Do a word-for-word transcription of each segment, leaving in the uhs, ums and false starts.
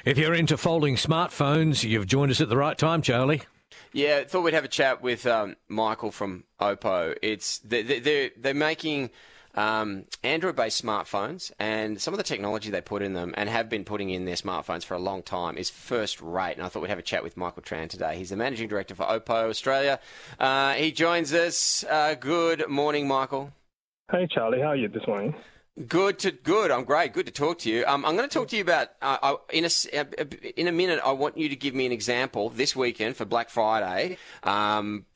If you're into folding smartphones, you've joined us at the right time, Charlie. Yeah, thought we'd have a chat with um, Michael from Oppo. It's they're they're, they're making um, Android-based smartphones, and some of the technology they put in them and have been putting in their smartphones for a long time is first rate. And I thought we'd have a chat with Michael Tran today. He's the managing director for Oppo Australia. Uh, he joins us. Uh, good morning, Michael. Hey, Charlie. How are you this morning? Good to good. I'm great. Good to talk to you. Um, I'm going to talk to you about uh, I, in a in a minute. I want you to give me an example this weekend for Black Friday um,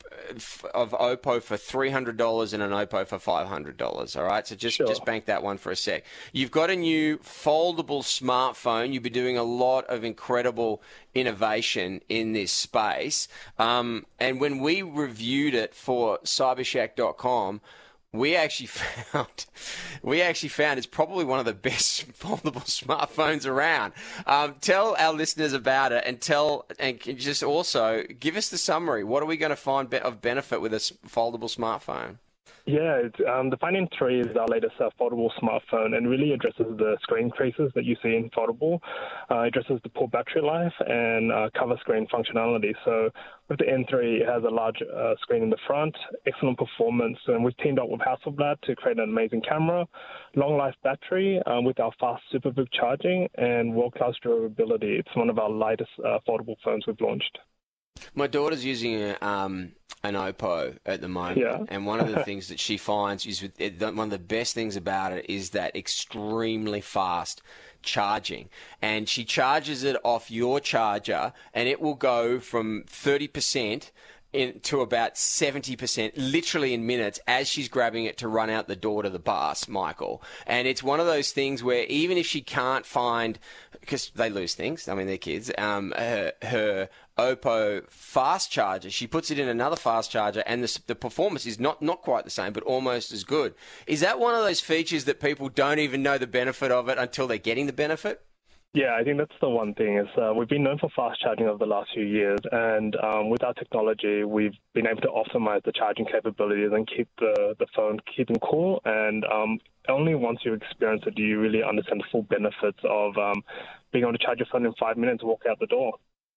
of Oppo for three hundred dollars and an Oppo for five hundred dollars. All right. So just Sure. just bank that one for a sec. You've got a new foldable smartphone. You've been doing a lot of incredible innovation in this space. Um, and when we reviewed it for cybershack dot com. We actually found, we actually found it's probably one of the best foldable smartphones around. Um, tell our listeners about it, and tell, and just also give us the summary. What are we going to find be- of benefit with a foldable smartphone? Yeah, it's, um, the Find three is our latest uh, foldable smartphone and really addresses the screen creases that you see in foldable. Uh, it addresses the poor battery life and uh, cover screen functionality. So with the N three, it has a large uh, screen in the front, excellent performance, and we've teamed up with Hasselblad to create an amazing camera, long life battery um, with our fast SuperVIP charging, and world-class durability. It's one of our lightest uh, foldable phones we've launched. My daughter's using a, um, an Oppo at the moment, Yeah. and one of the things that she finds is with it, one of the best things about it is that extremely fast charging. And she charges it off your charger, and it will go from thirty percent in, to about seventy percent, literally in minutes, as she's grabbing it to run out the door to the bus, Michael. And it's one of those things where even if she can't find, because they lose things, I mean, they're kids, um, her, her Oppo fast charger, she puts it in another fast charger, and the, the performance is not, not quite the same, but almost as good. Is that one of those features that people don't even know the benefit of it until they're getting the benefit? Yeah, I think that's the one thing is uh, we've been known for fast charging over the last few years, and um, with our technology, we've been able to optimize the charging capabilities and keep the, the phone keeping cool. And um, only once you experience it do you really understand the full benefits of um, being able to charge your phone in five minutes and walk out the door.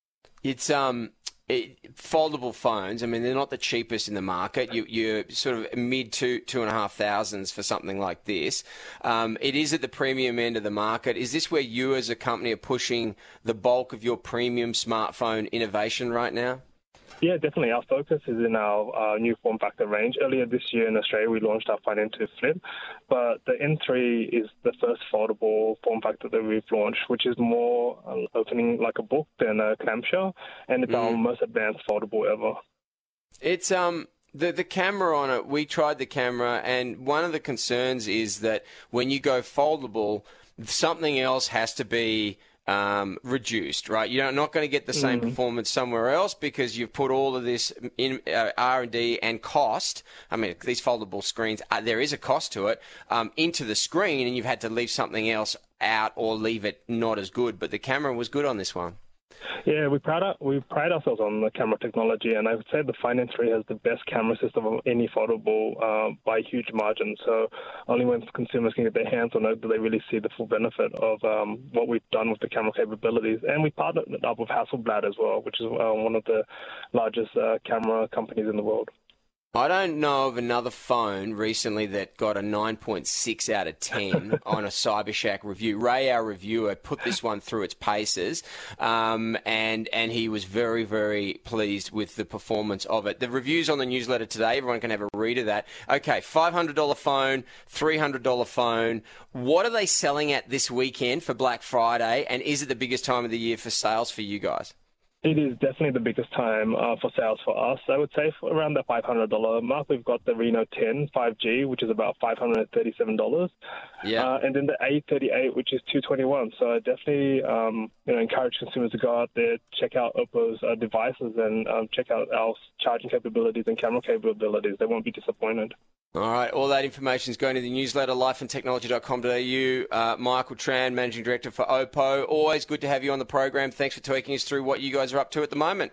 It's um, it, foldable phones. I mean, they're not the cheapest in the market. You, you're sort of mid two, two and a half thousands for something like this. Um, it is at the premium end of the market. Is this where you as a company are pushing the bulk of your premium smartphone innovation right now? Yeah, definitely. Our focus is in our uh, new form factor range. Earlier this year in Australia, we launched our Find two Flip, but the N three is the first foldable form factor that we've launched, which is more uh, opening like a book than a clamshell, and it's mm. our most advanced foldable ever. It's um. The the camera on it, we tried the camera, and one of the concerns is that when you go foldable, something else has to be um, reduced, right? You're not going to get the same mm. performance somewhere else because you've put all of this in uh, R and D and cost. I mean, these foldable screens, uh, there is a cost to it, um, into the screen, and you've had to leave something else out or leave it not as good. But the camera was good on this one. Yeah, we pride, we pride ourselves on the camera technology, and I would say the Find three has the best camera system of any foldable uh, by a huge margin. So only when consumers can get their hands on it do they really see the full benefit of um, what we've done with the camera capabilities. And we partnered it up with Hasselblad as well, which is uh, one of the largest uh, camera companies in the world. I don't know of another phone recently that got a nine point six out of ten on a CyberShack review. Ray, our reviewer, put this one through its paces, um, and and he was very, very pleased with the performance of it. The review's on the newsletter today. Everyone can have a read of that. Okay, five hundred dollars phone, three hundred dollars phone. What are they selling at this weekend for Black Friday, and is it the biggest time of the year for sales for you guys? It is definitely the biggest time uh, for sales for us. I would say for around the five hundred dollars mark. We've got the Reno ten five G, which is about five hundred thirty-seven dollars. Yeah. Uh, and then the A thirty-eight, which is two hundred twenty-one dollars. So I definitely um, you know, encourage consumers to go out there, check out Oppo's uh, devices, and um, check out our charging capabilities and camera capabilities. They won't be disappointed. All right, all that information is going to the newsletter, life and technology dot com dot a u. Uh, Michael Tran, Managing Director for Oppo. Always good to have you on the program. Thanks for taking us through what you guys are up to at the moment.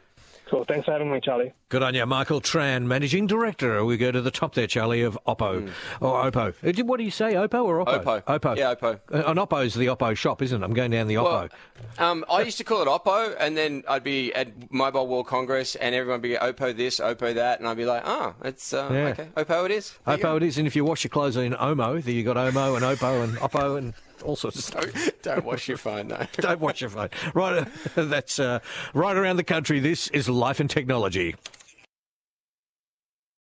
Cool. Thanks for having me, Charlie. Good on you. Michael Tran, Managing Director. We go to the top there, Charlie, of Oppo. Mm. Or Oppo. What do you say, Oppo or Oppo? Oppo. Oppo. Yeah, Oppo. Uh, and Oppo's the Oppo shop, isn't it? I'm going down the Oppo. Well, um, I used to call it Oppo, and then I'd be at Mobile World Congress, and everyone would be Oppo this, Oppo that, and I'd be like, oh, it's, uh, yeah. okay, Oppo it is. There Oppo it is, and if you wash your clothes in Omo, then you got Omo and Oppo and Oppo and all sorts of stuff. Don't, don't wash your phone, no. Don't wash your phone. Right, that's uh, right around the country. This is Life and Technology.